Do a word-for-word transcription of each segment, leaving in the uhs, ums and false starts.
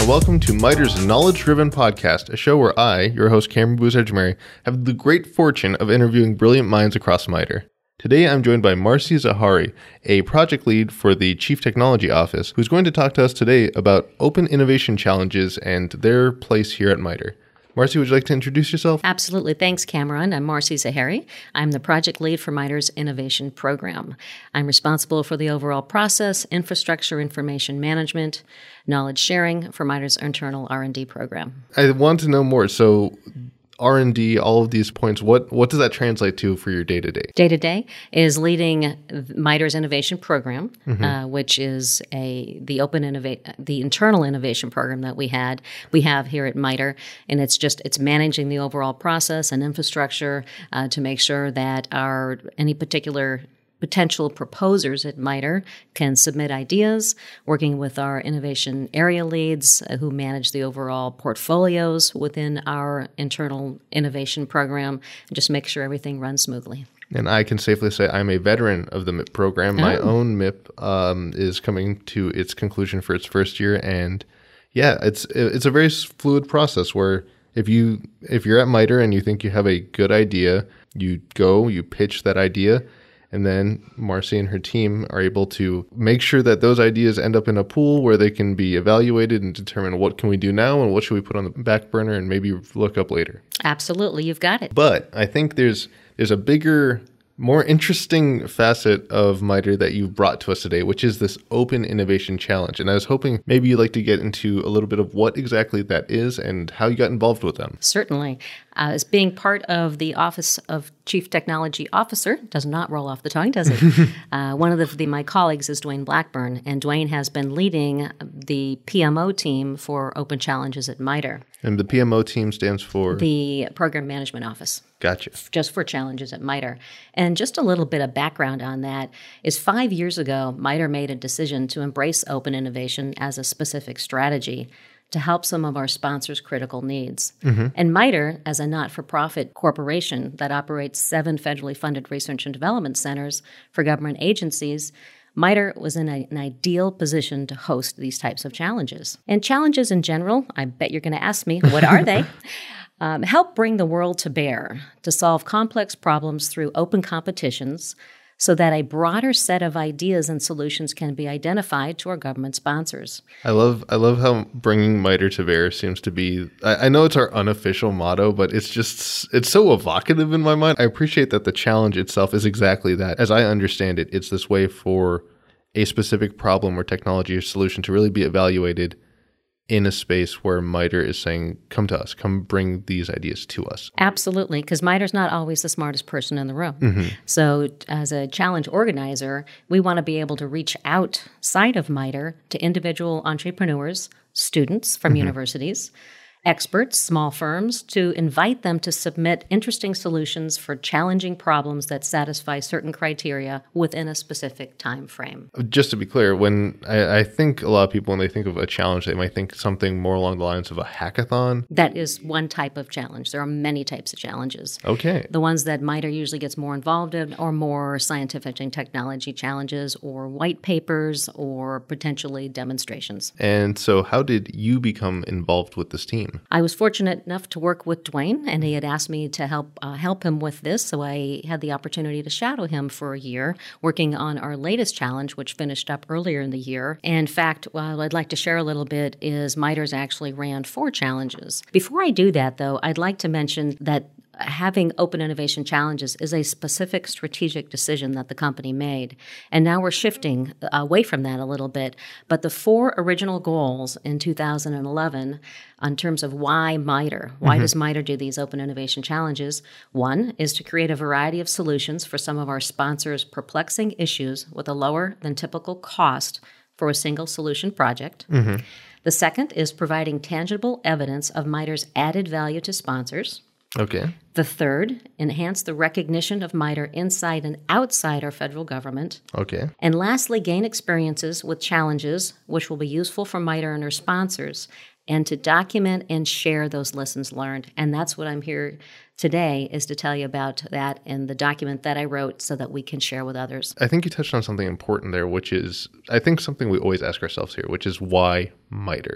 and welcome to MITRE's Knowledge-Driven Podcast, a show where I, your host Cameron Boozer-Edgemary, have the great fortune of interviewing brilliant minds across MITRE. Today I'm joined by Marcy Zahari, a project lead for the Chief Technology Office, who's going to talk to us today about open innovation challenges and their place here at MITRE. Marcy, would you like to introduce yourself? Absolutely. Thanks, Cameron. I'm Marcy Zahari. I'm the project lead for MITRE's Innovation Program. I'm responsible for the overall process, infrastructure, information management, knowledge sharing for MITRE's internal R and D program. I want to know more. So R and D, all of these points, what, what does that translate to for your day-to-day? Day-to-day is leading MITRE's innovation program, mm-hmm. uh, which is a the open innovate the internal innovation program that we had we have here at MITRE, and it's just it's managing the overall process and infrastructure uh, to make sure that our any particular potential proposers at MITRE can submit ideas, working with our innovation area leads uh, who manage the overall portfolios within our internal innovation program, and just make sure everything runs smoothly. And I can safely say I'm a veteran of the M I P program. My oh. own M I P um, is coming to its conclusion for its first year, and yeah, it's it's a very fluid process where if you if you're at MITRE and you think you have a good idea, you go, you pitch that idea. And then Marcy and her team are able to make sure that those ideas end up in a pool where they can be evaluated and determine what can we do now and what should we put on the back burner and maybe look up later. Absolutely. You've got it. But I think there's there's a bigger, more interesting facet of MITRE that you've brought to us today, which is this Open Innovation Challenge. And I was hoping maybe you'd like to get into a little bit of what exactly that is and how you got involved with them. Certainly. Uh, as being part of the Office of Chief Technology Officer, does not roll off the tongue, does it? uh, one of the, the my colleagues is Dwayne Blackburn, and Dwayne has been leading the P M O team for Open Challenges at MITRE. And the P M O team stands for? The Program Management Office. Gotcha. Just for challenges at MITRE. And just a little bit of background on that is five years ago, MITRE made a decision to embrace open innovation as a specific strategy to help some of our sponsors' critical needs. Mm-hmm. And MITRE, as a not-for-profit corporation that operates seven federally funded research and development centers for government agencies, MITRE was in a, an ideal position to host these types of challenges. And challenges in general, I bet you're going to ask me, what are they? Um, help bring the world to bear to solve complex problems through open competitions so that a broader set of ideas and solutions can be identified to our government sponsors. I love I love how bringing MITRE to bear seems to be, I, I know it's our unofficial motto, but it's just, it's so evocative in my mind. I appreciate that the challenge itself is exactly that. As I understand it, it's this way for a specific problem or technology or solution to really be evaluated in a space where MITRE is saying, come to us, come bring these ideas to us. Absolutely, because MITRE's not always the smartest person in the room. Mm-hmm. So as a challenge organizer, we want to be able to reach outside of MITRE to individual entrepreneurs, students from mm-hmm. universities, experts, small firms, to invite them to submit interesting solutions for challenging problems that satisfy certain criteria within a specific time frame. Just to be clear, when I, I think a lot of people, when they think of a challenge, they might think something more along the lines of a hackathon. That is one type of challenge. There are many types of challenges. Okay. The ones that MITRE usually gets more involved in are more scientific and technology challenges or white papers or potentially demonstrations. And so how did you become involved with this team? I was fortunate enough to work with Dwayne, and he had asked me to help uh, help him with this, so I had the opportunity to shadow him for a year, working on our latest challenge, which finished up earlier in the year. And in fact, what I'd like to share a little bit is MITRE's actually ran four challenges. Before I do that, though, I'd like to mention that having open innovation challenges is a specific strategic decision that the company made. And now we're shifting away from that a little bit. But the four original goals in two thousand eleven, in terms of why MITRE, why mm-hmm. does MITRE do these open innovation challenges? One is to create a variety of solutions for some of our sponsors' perplexing issues with a lower than typical cost for a single solution project. Mm-hmm. The second is providing tangible evidence of MITRE's added value to sponsors. Okay. The third, enhance the recognition of MITRE inside and outside our federal government. Okay. And lastly, gain experiences with challenges which will be useful for MITRE and our sponsors, and to document and share those lessons learned. And that's what I'm here today, is to tell you about that and the document that I wrote so that we can share with others. I think you touched on something important there, which is, I think something we always ask ourselves here, which is why MITRE?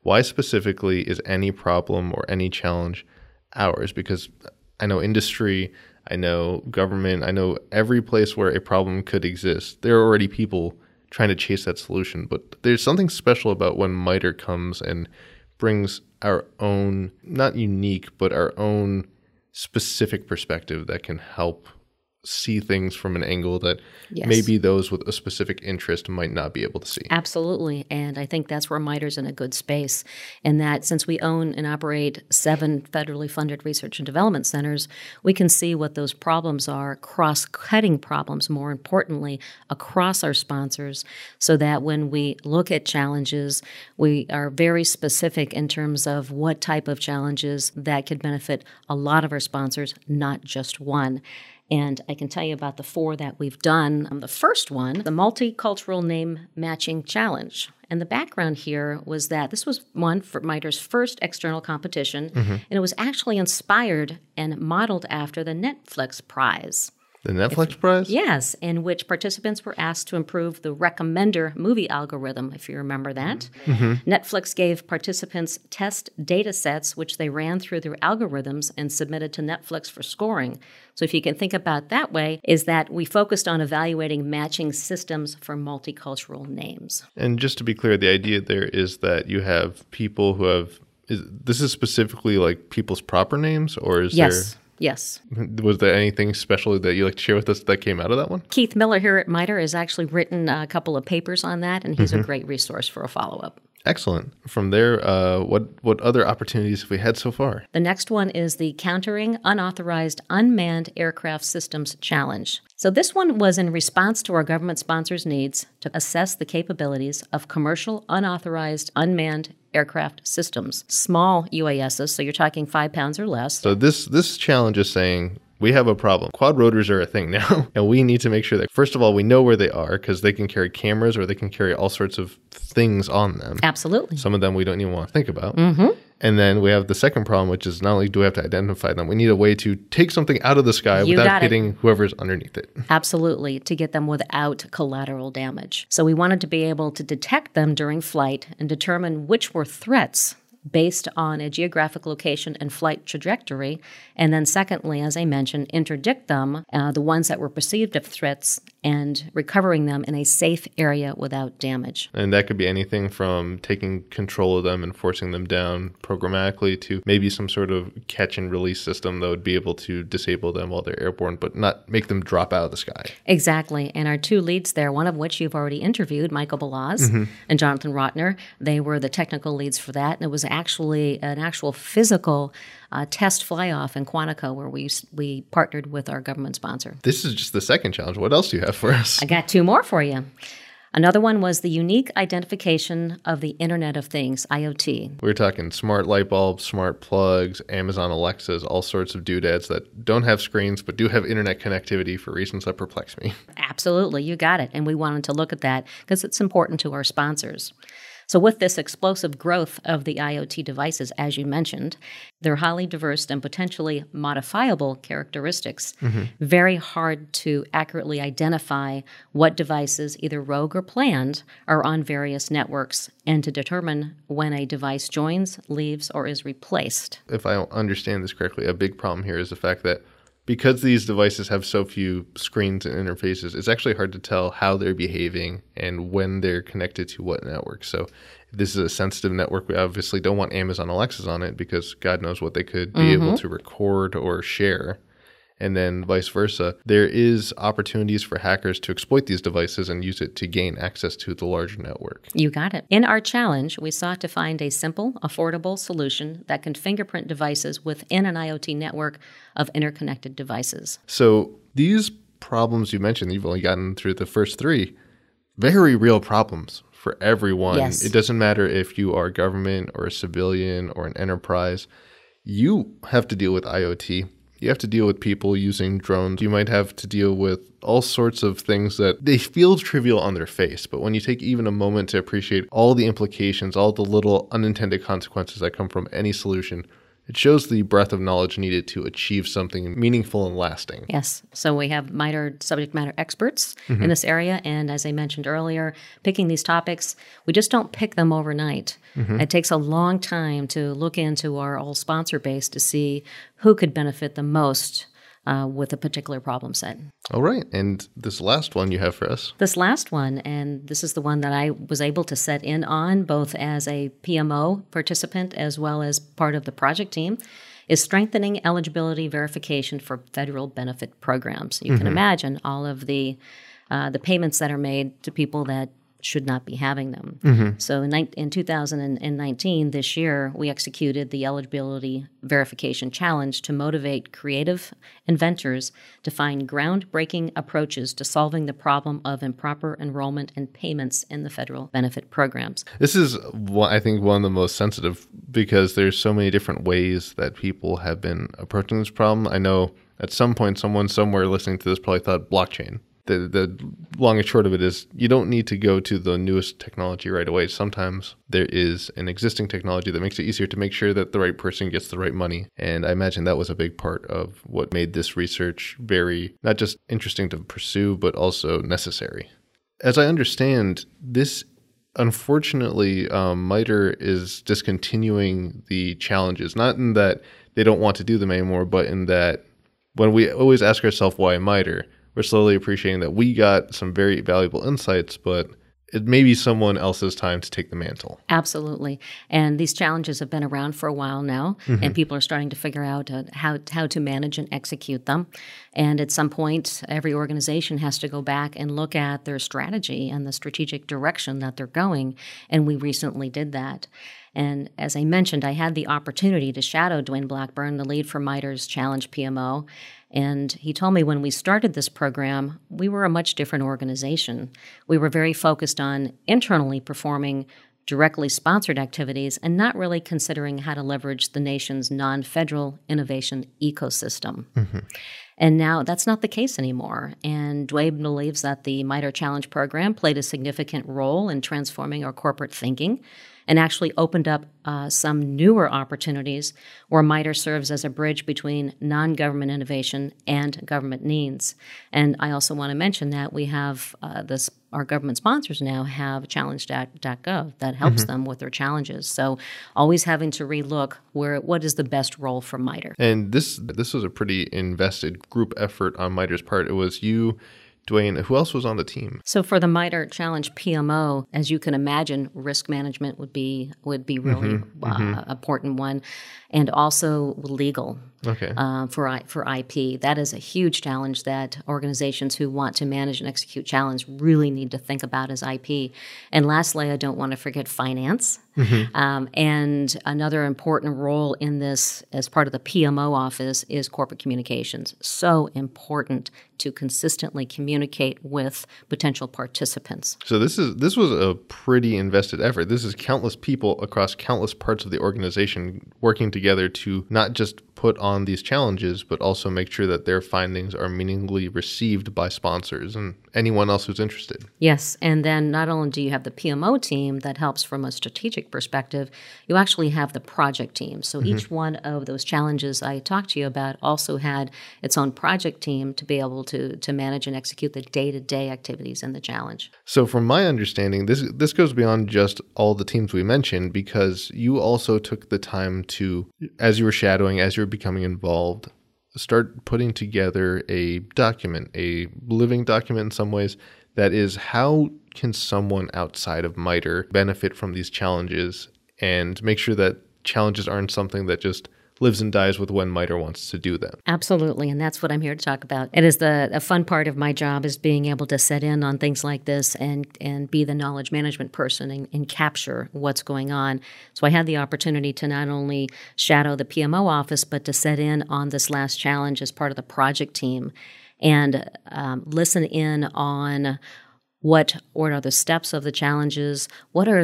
why specifically is any problem or any challenge ours? Because I know industry, I know government, I know every place where a problem could exist. There are already people trying to chase that solution. But there's something special about when MITRE comes and brings our own, not unique, but our own specific perspective that can help see things from an angle that yes. maybe those with a specific interest might not be able to see. Absolutely. And I think that's where MITRE's in a good space, in that since we own and operate seven federally funded research and development centers, we can see what those problems are, cross-cutting problems, more importantly, across our sponsors, so that when we look at challenges, we are very specific in terms of what type of challenges that could benefit a lot of our sponsors, not just one. And I can tell you about the four that we've done. Um, the first one, the Multicultural Name Matching Challenge. And the background here was that this was one for MITRE's first external competition, mm-hmm. and it was actually inspired and modeled after the Netflix Prize. The Netflix if, Prize? Yes, in which participants were asked to improve the recommender movie algorithm, if you remember that. Mm-hmm. Netflix gave participants test data sets, which they ran through their algorithms and submitted to Netflix for scoring. So if you can think about that way, is that we focused on evaluating matching systems for multicultural names. And just to be clear, the idea there is that you have people who have, is, this is specifically like people's proper names, or is yes. there... Yes. Was there anything special that you'd like to share with us that came out of that one? Keith Miller here at MITRE has actually written a couple of papers on that, and he's mm-hmm. a great resource for a follow-up. Excellent. From there, uh, what, what other opportunities have we had so far? The next one is the Countering Unauthorized Unmanned Aircraft Systems Challenge. So this one was in response to our government sponsors' needs to assess the capabilities of commercial unauthorized unmanned aircraft systems, small U A Ss, so you're talking five pounds or less. So this this challenge is saying we have a problem. Quad rotors are a thing now, and we need to make sure that, first of all, we know where they are, because they can carry cameras or they can carry all sorts of things on them. Absolutely. Some of them we don't even want to think about. Mm-hmm. And then we have the second problem, which is not only do we have to identify them, we need a way to take something out of the sky you without hitting it. Whoever's underneath it. Absolutely, to get them without collateral damage. So we wanted to be able to detect them during flight and determine which were threats based on a geographic location and flight trajectory. And then secondly, as I mentioned, interdict them, uh, the ones that were perceived as threats, and recovering them in a safe area without damage. And that could be anything from taking control of them and forcing them down programmatically to maybe some sort of catch and release system that would be able to disable them while they're airborne, but not make them drop out of the sky. Exactly. And our two leads there, one of which you've already interviewed, Michael Balaz mm-hmm. and Jonathan Rotner, they were the technical leads for that. And it was actually an actual physical uh, test fly-off in Quantico where we we partnered with our government sponsor. This is just the second challenge. What else do you have for us? I got two more for you. Another one was the unique identification of the Internet of Things, I O T. We're talking smart light bulbs, smart plugs, Amazon Alexas, all sorts of doodads that don't have screens but do have internet connectivity for reasons that perplex me. Absolutely, you got it. And we wanted to look at that because it's important to our sponsors. So with this explosive growth of the I O T devices, as you mentioned, they're highly diverse and potentially modifiable characteristics. Mm-hmm. Very hard to accurately identify what devices, either rogue or planned, are on various networks, and to determine when a device joins, leaves, or is replaced. If I understand this correctly, a big problem here is the fact that because these devices have so few screens and interfaces, it's actually hard to tell how they're behaving and when they're connected to what network. So if this is a sensitive network, we obviously don't want Amazon Alexas on it because God knows what they could be mm-hmm. able to record or share. And then vice versa, there is opportunities for hackers to exploit these devices and use it to gain access to the larger network. You got it. In our challenge, we sought to find a simple, affordable solution that can fingerprint devices within an I O T network of interconnected devices. So these problems you mentioned, you've only gotten through the first three, very real problems for everyone. Yes. It doesn't matter if you are government or a civilian or an enterprise. You have to deal with I O T. You have to deal with people using drones. You might have to deal with all sorts of things that they feel trivial on their face. But when you take even a moment to appreciate all the implications, all the little unintended consequences that come from any solution, it shows the breadth of knowledge needed to achieve something meaningful and lasting. Yes. So we have MITRE subject matter experts mm-hmm. in this area. And as I mentioned earlier, picking these topics, we just don't pick them overnight. Mm-hmm. It takes a long time to look into our whole sponsor base to see who could benefit the most Uh, with a particular problem set. All right. And this last one you have for us? This last one, and this is the one that I was able to set in on both as a P M O participant as well as part of the project team, is strengthening eligibility verification for federal benefit programs. You mm-hmm. can imagine all of the uh, the payments that are made to people that should not be having them. Mm-hmm. So in, in two thousand nineteen, this year, we executed the Eligibility Verification Challenge to motivate creative inventors to find groundbreaking approaches to solving the problem of improper enrollment and payments in the federal benefit programs. This is, I think, one of the most sensitive because there's so many different ways that people have been approaching this problem. I know at some point, someone somewhere listening to this probably thought blockchain. The the long and short of it is you don't need to go to the newest technology right away. Sometimes there is an existing technology that makes it easier to make sure that the right person gets the right money. And I imagine that was a big part of what made this research very, not just interesting to pursue, but also necessary. As I understand, this, unfortunately, um, MITRE is discontinuing the challenges, not in that they don't want to do them anymore, but in that when we always ask ourselves why MITRE, we're slowly appreciating that we got some very valuable insights, but it may be someone else's time to take the mantle. Absolutely. And these challenges have been around for a while now, mm-hmm. and people are starting to figure out uh, how, how to manage and execute them. And at some point, every organization has to go back and look at their strategy and the strategic direction that they're going, and we recently did that. And as I mentioned, I had the opportunity to shadow Dwayne Blackburn, the lead for MITRE's Challenge P M O, and he told me when we started this program, we were a much different organization. We were very focused on internally performing directly sponsored activities and not really considering how to leverage the nation's non-federal innovation ecosystem. Mm-hmm. And now that's not the case anymore. And Dwayne believes that the MITRE Challenge program played a significant role in transforming our corporate thinking and actually opened up uh, some newer opportunities where MITRE serves as a bridge between non-government innovation and government needs. And I also want to mention that we have uh, this, our government sponsors now have challenge dot gov that helps mm-hmm. them with their challenges. So always having to relook where what is the best role for MITRE. And this this was a pretty invested group effort on MITRE's part. It was you, Dwayne, who else was on the team? So for the MITRE Challenge P M O, as you can imagine, risk management would be would be really mm-hmm, uh, mm-hmm. important one, and also legal. Okay. Uh, for I, for I P, that is a huge challenge that organizations who want to manage and execute challenge really need to think about as I P. And lastly, I don't want to forget finance. Mm-hmm. Um, and another important role in this, as part of the P M O office, is corporate communications. So important to consistently communicate with potential participants. So this is this was a pretty invested effort. This is countless people across countless parts of the organization working together to not just put on these challenges, but also make sure that their findings are meaningfully received by sponsors and anyone else who's interested. Yes, and then not only do you have the P M O team that helps from a strategic perspective, you actually have the project team. So mm-hmm. each one of those challenges I talked to you about also had its own project team to be able to, to manage and execute the day-to-day activities in the challenge. So from my understanding, this this goes beyond just all the teams we mentioned, because you also took the time to, as you were shadowing, as you were becoming involved, start putting together a document, a living document in some ways, that is how can someone outside of MITRE benefit from these challenges and make sure that challenges aren't something that just lives and dies with when MITRE wants to do them. Absolutely, and that's what I'm here to talk about. It is the a fun part of my job is being able to set in on things like this and, and be the knowledge management person and, and capture what's going on. So I had the opportunity to not only shadow the P M O office, but to set in on this last challenge as part of the project team and um, listen in on what, what are the steps of the challenges, what are those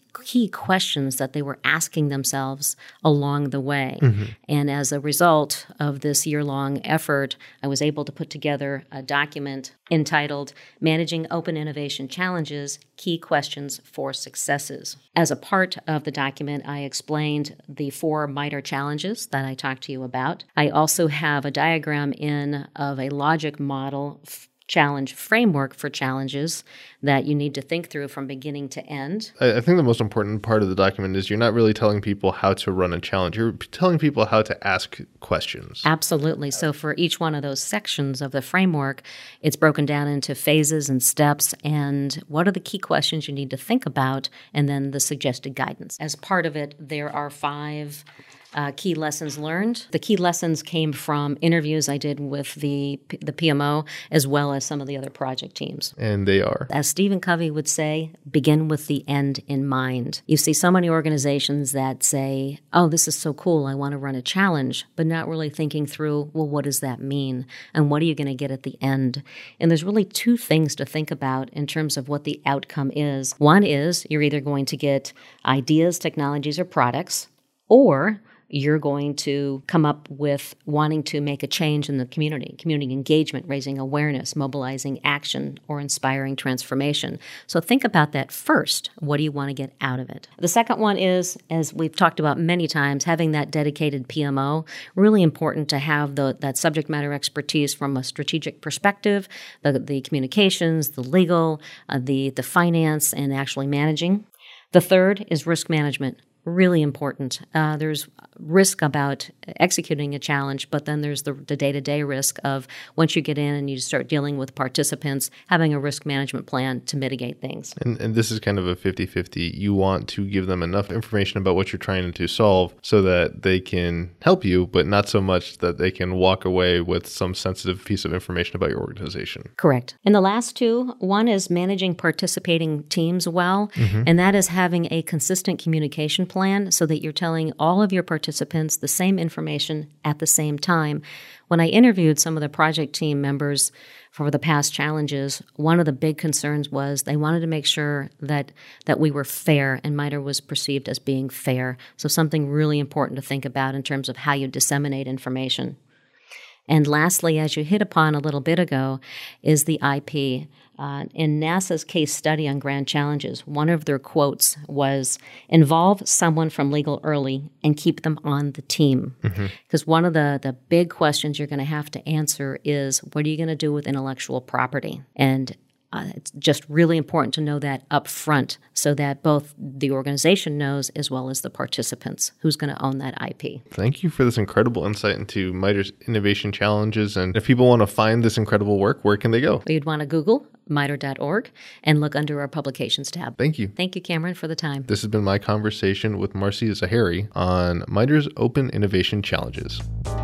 key questions that they were asking themselves along the way. Mm-hmm. And as a result of this year-long effort, I was able to put together a document entitled Managing Open Innovation Challenges, Key Questions for Successes. As a part of the document, I explained the four MITRE challenges that I talked to you about. I also have a diagram in of a logic model f- challenge framework for challenges that you need to think through from beginning to end. I think the most important part of the document is you're not really telling people how to run a challenge. You're telling people how to ask questions. Absolutely. So for each one of those sections of the framework, it's broken down into phases and steps and what are the key questions you need to think about, and then the suggested guidance. As part of it, there are five Uh, key lessons learned. The key lessons came from interviews I did with the the P M O as well as some of the other project teams. And they are? As Stephen Covey would say, begin with the end in mind. You see so many organizations that say, oh, this is so cool, I want to run a challenge, but not really thinking through, well, what does that mean? And what are you going to get at the end? And there's really two things to think about in terms of what the outcome is. One is you're either going to get ideas, technologies, or products, or you're going to come up with wanting to make a change in the community, community engagement, raising awareness, mobilizing action, or inspiring transformation. So think about that first. What do you want to get out of it? The second one is, as we've talked about many times, having that dedicated P M O. Really important to have the, that subject matter expertise from a strategic perspective, the, the communications, the legal, uh, the, the finance, and actually managing. The third is risk management. Really important. Uh, there's risk about executing a challenge, but then there's the, the day-to-day risk of once you get in and you start dealing with participants, having a risk management plan to mitigate things. And, and this is kind of a fifty-fifty. You want to give them enough information about what you're trying to solve so that they can help you, but not so much that they can walk away with some sensitive piece of information about your organization. Correct. And the last two, one is managing participating teams well, mm-hmm. and that is having a consistent communication plan. plan so that you're telling all of your participants the same information at the same time. When I interviewed some of the project team members for the past challenges, one of the big concerns was they wanted to make sure that that we were fair, and MITRE was perceived as being fair. So something really important to think about in terms of how you disseminate information. And lastly, as you hit upon a little bit ago, is the I P. Uh, in NASA's case study on grand challenges, one of their quotes was, involve someone from legal early and keep them on the team. Because mm-hmm. one of the, the big questions you're going to have to answer is, what are you going to do with intellectual property? And Uh, it's just really important to know that up front so that both the organization knows as well as the participants who's going to own that I P. Thank you for this incredible insight into MITRE's innovation challenges. And if people want to find this incredible work, where can they go? You'd want to Google mitre dot org and look under our publications tab. Thank you. Thank you, Cameron, for the time. This has been my conversation with Marcia Zahari on MITRE's Open Innovation Challenges.